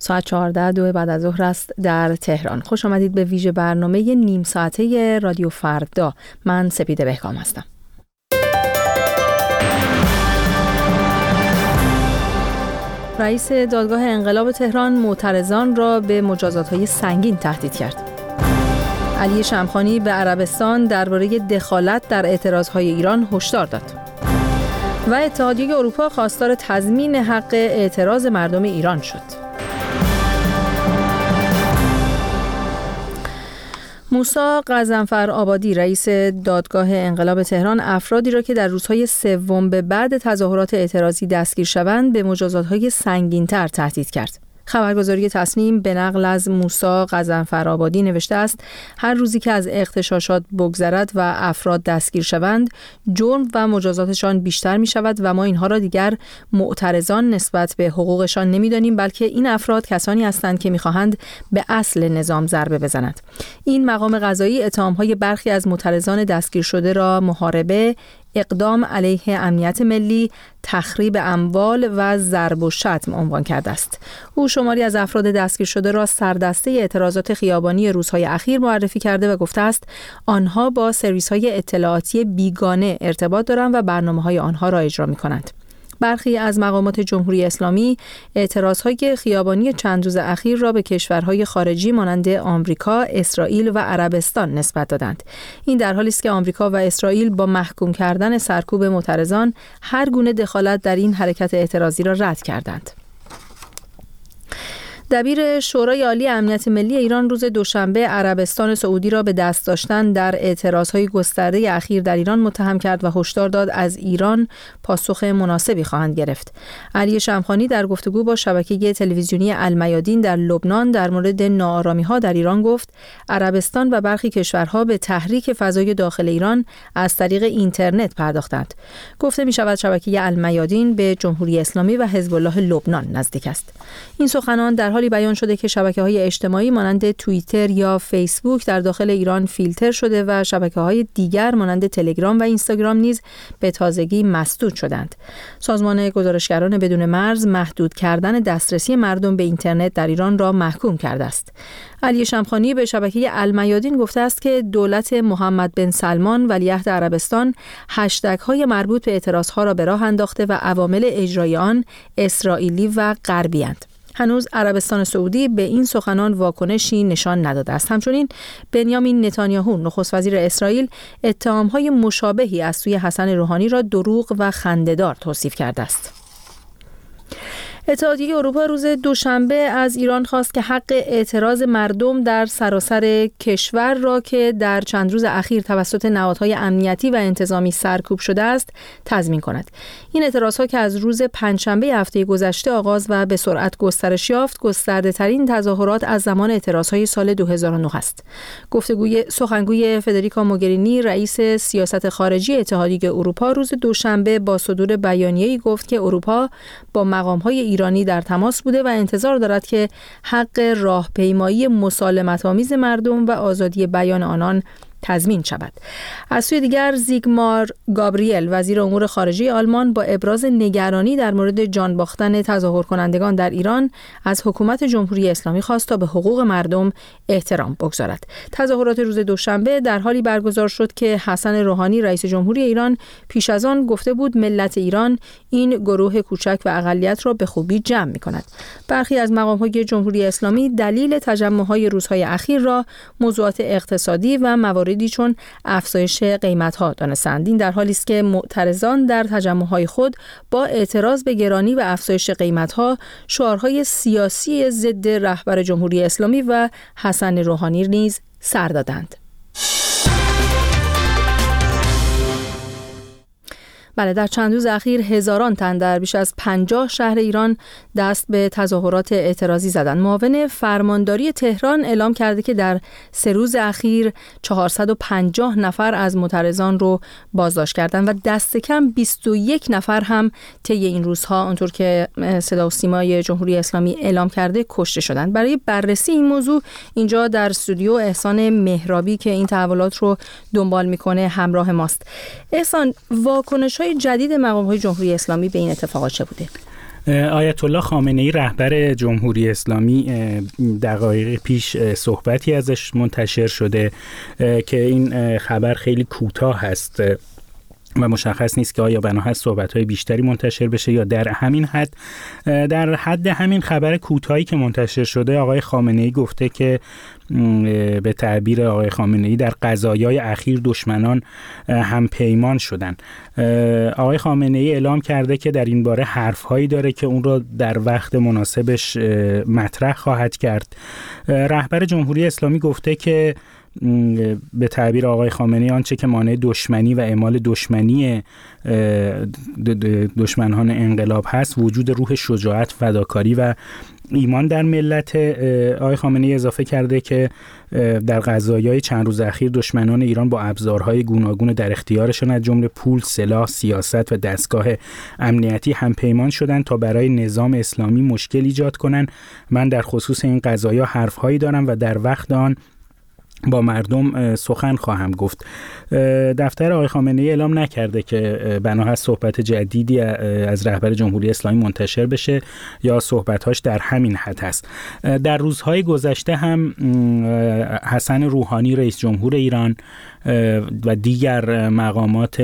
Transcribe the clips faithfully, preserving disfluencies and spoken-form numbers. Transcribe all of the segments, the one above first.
ساعت چهارده دو بعد از ظهر است در تهران. خوش آمدید به ویژه برنامه نیم ساعته رادیو فردا. من سپیده بهکام هستم. رئیس دادگاه انقلاب تهران معترضان را به مجازات‌های سنگین تهدید کرد. علی شمخانی به عربستان درباره دخالت در اعتراضهای ایران هشدار داد. و اتحادیه اروپا خواستار تضمین حق اعتراض مردم ایران شد. موسی غضنفرآبادی رئیس دادگاه انقلاب تهران افرادی را که در روزهای سوم به بعد تظاهرات اعتراضی دستگیر شوند به مجازات‌های سنگین‌تر تهدید کرد. خبرگزاری تصنیم به نقل از موسی غضنفرآبادی نوشته است هر روزی که از اغتشاشات بگذرد و افراد دستگیر شوند جرم و مجازاتشان بیشتر می شود و ما اینها را دیگر معترضان نسبت به حقوقشان نمی دانیم، بلکه این افراد کسانی هستند که می خواهند به اصل نظام ضربه بزنند. این مقام قضایی اتهام‌های برخی از معترضان دستگیر شده را محاربه، اقدام علیه امنیت ملی، تخریب اموال و ضرب و شتم عنوان کرده است. او شماری از افراد دستگیر شده را سردسته اعتراضات خیابانی روزهای اخیر معرفی کرده و گفته است آنها با سرویس‌های اطلاعاتی بیگانه ارتباط دارند و برنامه‌های آنها را اجرا می‌کنند. برخی از مقامات جمهوری اسلامی اعتراضهای خیابانی چند روز اخیر را به کشورهای خارجی مانند آمریکا، اسرائیل و عربستان نسبت دادند. این در حالی است که آمریکا و اسرائیل با محکوم کردن سرکوب معترضان هر گونه دخالت در این حرکت اعتراضی را رد کردند. دبیر شورای عالی امنیت ملی ایران روز دوشنبه عربستان سعودی را به دست داشتن در اعتراضهای گسترده اخیر در ایران متهم کرد و هشدار داد از ایران پاسخ مناسبی خواهند گرفت. علی شمخانی در گفتگو با شبکه تلویزیونی المیادین در لبنان در مورد ناآرامی‌ها در ایران گفت عربستان و برخی کشورها به تحریک فضای داخل ایران از طریق اینترنت پرداختند. گفته می‌شود شبکه المیادین به جمهوری اسلامی و حزب الله لبنان نزدیک است. این سخنان در حالی بیان شده که شبکه‌های اجتماعی مانند توییتر یا فیسبوک در داخل ایران فیلتر شده و شبکه‌های دیگر مانند تلگرام و اینستاگرام نیز به تازگی مسدود شدند. سازمان گزارشگران بدون مرز محدود کردن دسترسی مردم به اینترنت در ایران را محکوم کرده است. علی شمخانی به شبکه المیادین گفته است که دولت محمد بن سلمان ولیعهد عربستان هشتگ‌های مربوط به اعتراضها را به راه انداخته و عوامل اجرای آن اسرائیلی و غربی اند. هنوز عربستان سعودی به این سخنان واکنشی نشان نداده است. همچنین بنیامین نتانیاهو نخست وزیر اسرائیل اتهام‌های مشابهی از سوی حسن روحانی را دروغ و خنده‌دار توصیف کرده است. اتحادیه اروپا روز دوشنبه از ایران خواست که حق اعتراض مردم در سراسر کشور را که در چند روز اخیر توسط نهادهای امنیتی و انتظامی سرکوب شده است تضمین کند. این اعتراضها که از روز پنجشنبه هفته گذشته آغاز و به سرعت گسترش یافت، گسترده‌ترین تظاهرات از زمان اعتراضهای سال دو هزار و نه است. گفتگوی سخنگوی فدریکا موگرینی رئیس سیاست خارجی اتحادیه اروپا روز دوشنبه با صدور بیانیه‌ای گفت که اروپا با مقام‌های ایرانی در تماس بوده و انتظار دارد که حق راهپیمایی مسالمت‌آمیز مردم و آزادی بیان آنان تضمین شود. از سوی دیگر زیگمار گابریل وزیر امور خارجه آلمان با ابراز نگرانی در مورد جان باختن تظاهر کنندگان در ایران از حکومت جمهوری اسلامی خواست تا به حقوق مردم احترام بگذارد. تظاهرات روز دوشنبه در حالی برگزار شد که حسن روحانی رئیس جمهوری ایران پیش از آن گفته بود ملت ایران این گروه کوچک و اقلیت را به خوبی جمع می‌کند. برخی از مقام‌های جمهوری اسلامی دلیل تجمع‌های روزهای اخیر را موضوعات اقتصادی و موارد چون افزایش قیمت‌ها دانستند. این در حالی است که معترضان در تجمع‌های خود با اعتراض به گرانی و افزایش قیمت‌ها شعارهای سیاسی ضد رهبر جمهوری اسلامی و حسن روحانی نیز سر دادند. بله، در چند روز اخیر هزاران تن در بیش از پنجاه شهر ایران دست به تظاهرات اعتراضی زدند. معاون فرمانداری تهران اعلام کرده که در سه روز اخیر چهارصد و پنجاه نفر از معترضان رو بازداشت کردند و دست کم بیست و یک نفر هم طی این روزها اونطور که صدا و سیمای جمهوری اسلامی اعلام کرده کشته شدند. برای بررسی این موضوع اینجا در استودیو احسان مهرابی که این تحولات رو دنبال میکنه همراه ماست. احسان، واکنش های جدید مقام‌های جمهوری اسلامی به این اتفاقات چه بوده؟ آیت الله خامنه‌ای رهبر جمهوری اسلامی دقایق پیش صحبتی ازش منتشر شده که این خبر خیلی کوتاه هست و مشخص نیست که آیا بنا هست صحبت‌های بیشتری منتشر بشه یا در همین حد. در حد همین خبر کوتاهی که منتشر شده آقای خامنه‌ای گفته که به تعبیر آقای خامنه‌ای در قضایای اخیر دشمنان هم پیمان شدن. آقای خامنه‌ای اعلام کرده که در این باره حرف‌هایی داره که اون را در وقت مناسبش مطرح خواهد کرد. رهبر جمهوری اسلامی گفته که به تعبیر آقای خامنه‌ای آنچه که مانع دشمنی و اعمال دشمنی دشمنان انقلاب هست وجود روح شجاعت، فداکاری و ایمان در ملت. آقای خامنه‌ای اضافه کرده که در قضایای چند روز اخیر دشمنان ایران با ابزارهای گوناگون در اختیارشان از جمله پول، سلاح، سیاست و دستگاه امنیتی هم پیمان شدند تا برای نظام اسلامی مشکل ایجاد کنند. من در خصوص این قضایا حرف‌هایی دارم و در وقت آن با مردم سخن خواهم گفت. دفتر آقای خامنه‌ای اعلام نکرده که بنا هست صحبت جدیدی از رهبر جمهوری اسلامی منتشر بشه یا صحبت‌هاش در همین حد هست. در روزهای گذشته هم حسن روحانی رئیس جمهور ایران و دیگر مقامات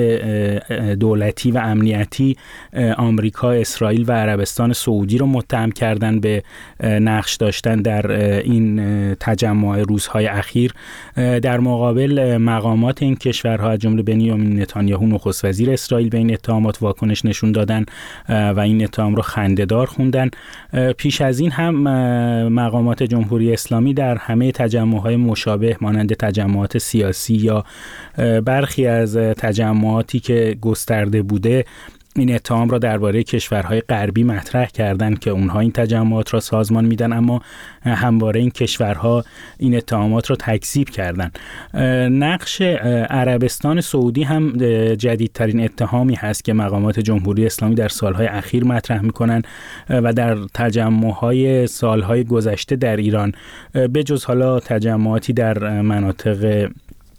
دولتی و امنیتی آمریکا، اسرائیل و عربستان سعودی رو متهم کردن به نقش داشتن در این تجمع روزهای اخیر. در مقابل مقامات این کشورها از جمله بنیامین نتانیاهو نخست وزیر اسرائیل به این اتهامات واکنش نشون دادن و این اتهام رو خنده‌دار خوندن. پیش از این هم مقامات جمهوری اسلامی در همه تجمع‌های مشابه مانند تجمعات سیاسی یا برخی از تجمعاتی که گسترده بوده این اتهام را درباره کشورهای غربی مطرح کردند که اونها این تجمعات را سازمان میدن، اما همواره این کشورها این اتهامات را تکذیب کردند. نقش عربستان سعودی هم جدیدترین اتهامی هست که مقامات جمهوری اسلامی در سالهای اخیر مطرح میکنن و در تجمعهای سالهای گذشته در ایران به جز حالا تجمعاتی در مناطق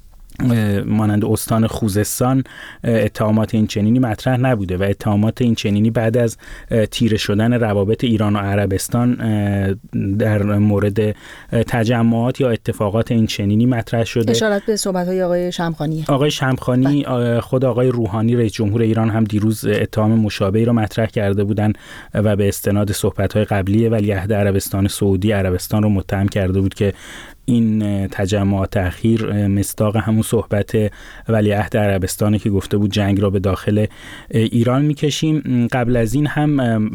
مانند استان خوزستان اتهامات این چنینی مطرح نبوده و اتهامات این چنینی بعد از تیره شدن روابط ایران و عربستان در مورد تجمعات یا اتفاقات این چنینی مطرح شده. اشارت به صحبت‌های آقای شمخانی. آقای شمخانی خود آقای روحانی رئیس جمهور ایران هم دیروز اتهام مشابهی را مطرح کرده بودند و به استناد صحبت‌های قبلی ولیعهد عربستان سعودی عربستان رو متهم کرده بود که این تجمعات اخیر مصداق همون صحبت ولیعهد عربستانی که گفته بود جنگ را به داخل ایران میکشیم. قبل از این هم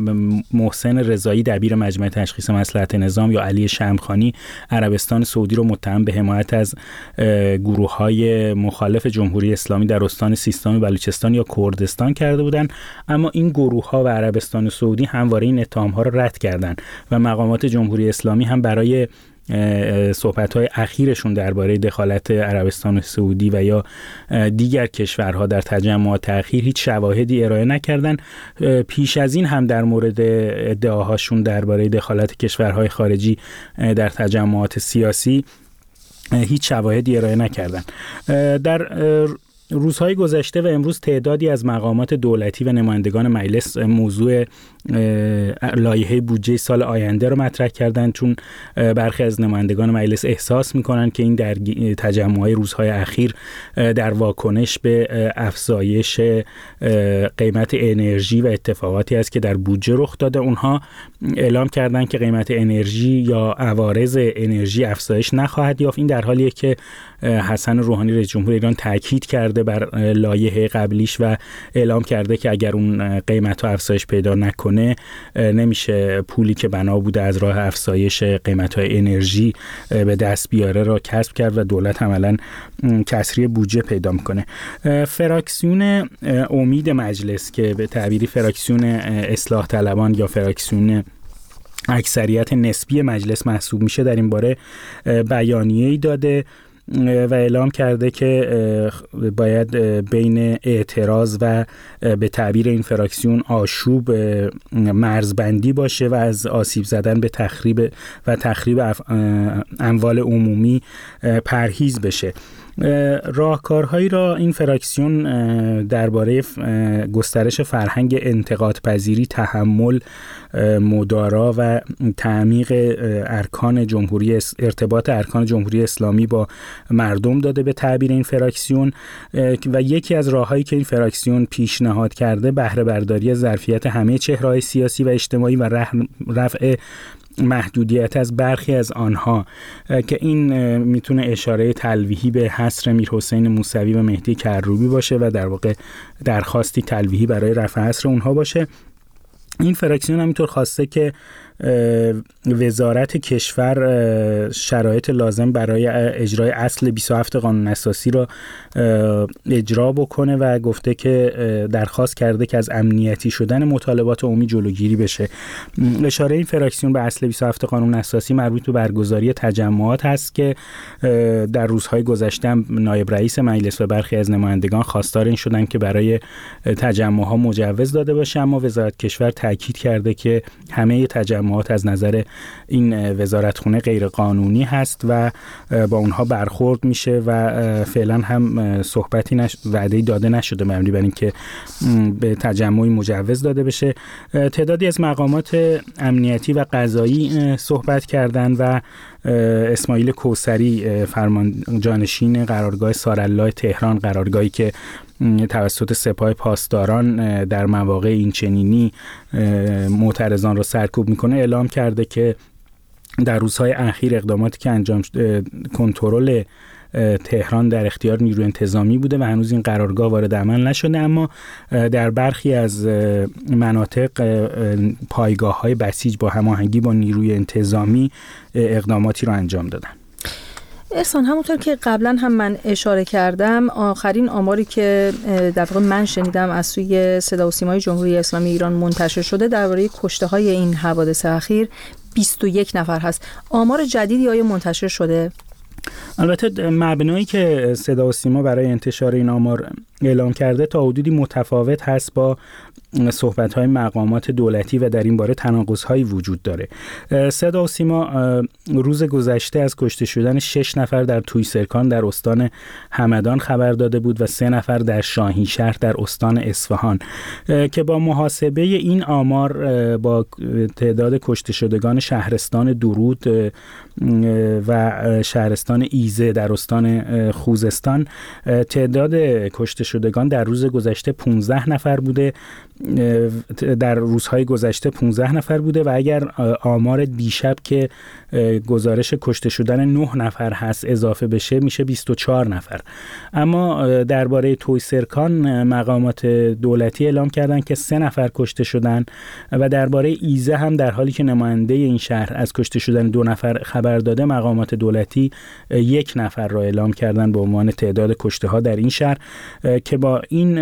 محسن رضایی دبیر مجمع تشخیص مصلحت نظام یا علی شمخانی عربستان سعودی رو متهم به حمایت از گروه‌های مخالف جمهوری اسلامی در استان سیستان، بلوچستان یا کردستان کرده بودند، اما این گروه‌ها و عربستان سعودی همواره این اتهام‌ها را رد کردند و مقامات جمهوری اسلامی هم برای صحبت‌های اخیرشون درباره دخالت عربستان سعودی و یا دیگر کشورها در تجمعات اخیر هیچ شواهدی ارائه نکردن. پیش از این هم در مورد ادعاهاشون درباره دخالت کشورهای خارجی در تجمعات سیاسی هیچ شواهدی ارائه نکردن. در روزهای گذشته و امروز تعدادی از مقامات دولتی و نمایندگان مجلس موضوع لایحه بودجه سال آینده رو مطرح کردند، چون برخی از نمایندگان مجلس احساس می‌کنند که این در تجمع‌های روزهای اخیر در واکنش به افزایش قیمت انرژی و اتفاقاتی است که در بودجه رخ داده. اونها اعلام کردند که قیمت انرژی یا عوارض انرژی افزایش نخواهد یافت. این در حالیه که حسن روحانی رئیس جمهور ایران تاکید کرده بر لایحه قبلیش و اعلام کرده که اگر اون قیمت‌ها افزایش پیدا نکنه نمیشه پولی که بنا بوده از راه افزایش قیمت‌های انرژی به دست بیاره را کسب کرد و دولت عملاً کسری بودجه پیدا میکنه. فراکسیون امید مجلس که به تعبیری فراکسیون اصلاح طلبان یا فراکسیون اکثریت نسبی مجلس محسوب میشه در این باره بیانیه‌ای داده و اعلام کرده که باید بین اعتراض و به تعبیر این فراکسیون آشوب مرزبندی باشه و از آسیب زدن به تخریب و تخریب اموال عمومی پرهیز بشه. راهکارهایی را این فراکسیون درباره گسترش فرهنگ انتقادپذیری، تحمل، مدارا و تعمیق ارکان جمهوری ارتباط ارکان جمهوری اسلامی با مردم داده به تعبیر این فراکسیون. و یکی از راههایی که این فراکسیون پیشنهاد کرده بهره برداری ظرفیت همه چهره‌های سیاسی و اجتماعی و رفع محدودیت از برخی از آنها، که این میتونه اشاره تلویحی به حصر میرحسین موسوی و مهدی کروبی باشه و در واقع درخواستی تلویحی برای رفع حصر اونها باشه. این فراکسیون همینطور خواسته که وزارت کشور شرایط لازم برای اجرای اصل بیست و هفت قانون اساسی را اجرا بکنه و گفته که درخواست کرده که از امنیتی شدن مطالبات عمومی جلوگیری بشه. اشاره این فراکسیون به اصل بیست و هفت قانون اساسی مربوط به برگزاری تجمعات هست که در روزهای گذشته نایب رئیس مجلس و برخی از نمایندگان خواستار این شدن که برای تجمعها مجوز داده باشه، اما وزارت کشور تاکید کرده که همه تجمعات از نظر این وزارتخونه غیر قانونی هست و با اونها برخورد میشه و فعلا هم صحبتی نش... وعده‌ای داده نشده مبنی بر اینکه به تجمعی مجوز داده بشه. تعدادی از مقامات امنیتی و قضایی صحبت کردن و اسماعیل کوثری فرمان جانشین قرارگاه سارالله تهران، قرارگاهی که توسط سپاه پاسداران در مواقع اینچنینی معترضان را سرکوب میکنه، اعلام کرده که در روزهای اخیر اقداماتی که انجام کنترل تهران در اختیار نیروی انتظامی بوده و هنوز این قرارگاه وارد عمل نشده، اما در برخی از مناطق پایگاه‌های بسیج با هماهنگی با نیروی انتظامی اقداماتی را انجام دادن. احسان، همونطور که قبلا هم من اشاره کردم، آخرین آماری که در واقع من شنیدم از سوی صدا و سیمای جمهوری اسلامی ایران منتشر شده درباره کشته های این حوادث اخیر بیست و یک نفر هست. آمار جدیدی آیا منتشر شده؟ البته مبنایی که صدا و سیما برای انتشار این آمار اعلام کرده تا حدودی متفاوت هست با صحبت‌های مقامات دولتی و در این باره تناقض‌هایی وجود داره. صدا و سیما روز گذشته از کشته شدن شش نفر در تویسرکان در استان همدان خبر داده بود و سه نفر در شاهینشهر در استان اصفهان، که با محاسبه این آمار با تعداد کشته شدگان شهرستان درود و شهرستان ایزه در استان خوزستان، تعداد کشته شدگان در روز گذشته پانزده نفر بوده، در روزهای گذشته پانزده نفر بوده و اگر آمار دیشب که گزارش کشته شدن نه نفر هست اضافه بشه میشه بیست و چهار نفر. اما درباره تویسرکان مقامات دولتی اعلام کردن که سه نفر کشته شدن و درباره ایزه هم در حالی که نماینده این شهر از کشته شدن دو نفر خبر داده، مقامات دولتی یک نفر را اعلام کردن به عنوان تعداد کشته ها در این شهر، که با این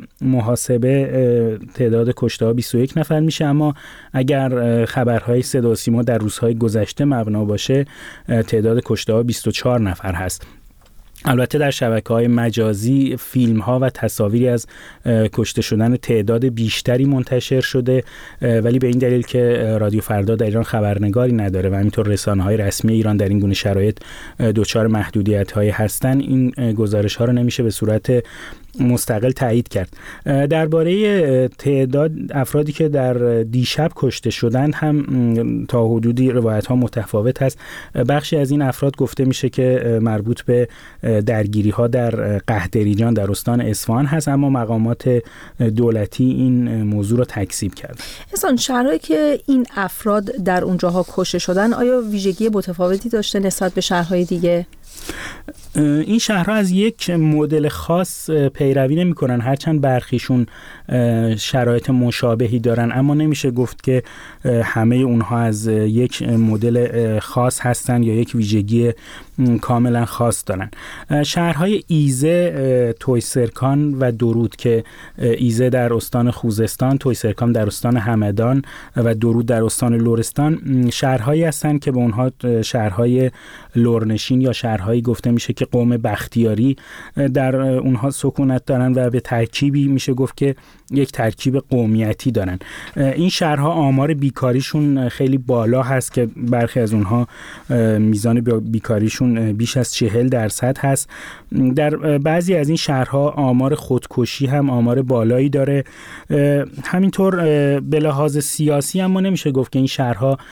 محاسبه تعداد کشته ها بیست و یک نفر میشه. اما اگر خبرهای صدا و سیما در روزهای گذشته مبنا باشه، تعداد کشته ها بیست و چهار نفر هست. البته در شبکه‌های مجازی فیلم‌ها و تصاویری از کشته شدن تعداد بیشتری منتشر شده، ولی به این دلیل که رادیو فردا در ایران خبرنگاری نداره و همینطور رسانه‌های رسمی ایران در این گونه شرایط دچار محدودیت‌هایی هستن، این گزارش‌ها رو نمیشه به صورت مستقل تایید کرد. درباره تعداد افرادی که در دیشب کشته شدند هم تا حدودی روایت‌ها متفاوت هست. بخشی از این افراد گفته میشه که مربوط به درگیری‌ها در قهدریجان در استان اصفهان هست، اما مقامات دولتی این موضوع رو تکذیب کرد. احسان، شهرهایی که این افراد در اونجاها کشته شدن آیا ویژگی متفاوتی داشته نسبت به شهرهای دیگه؟ این شهرها از یک مدل خاص پیروی نمی‌کنن، هرچند برخیشون شرایط مشابهی دارن، اما نمیشه گفت که همه اونها از یک مدل خاص هستن یا یک ویژگی کاملا خاص دارن. شهرهای ایزه، تویسرکان و درود که ایزه در استان خوزستان، تویسرکان در استان همدان و درود در استان لرستان شهرهایی هستند که به اونها شهرهای لرنشین یا شهرهای شهرهایی گفته میشه که قوم بختیاری در اونها سکونت دارن و به ترکیبی میشه گفت که یک ترکیب قومیتی دارن. این شهرها آمار بیکاریشون خیلی بالا هست که برخی از اونها میزان بیکاریشون بیش از چهل درصد هست. در بعضی از این شهرها آمار خودکشی هم آمار بالایی داره. همینطور به لحاظ سیاسی هم ما نمیشه گفت که این شهرها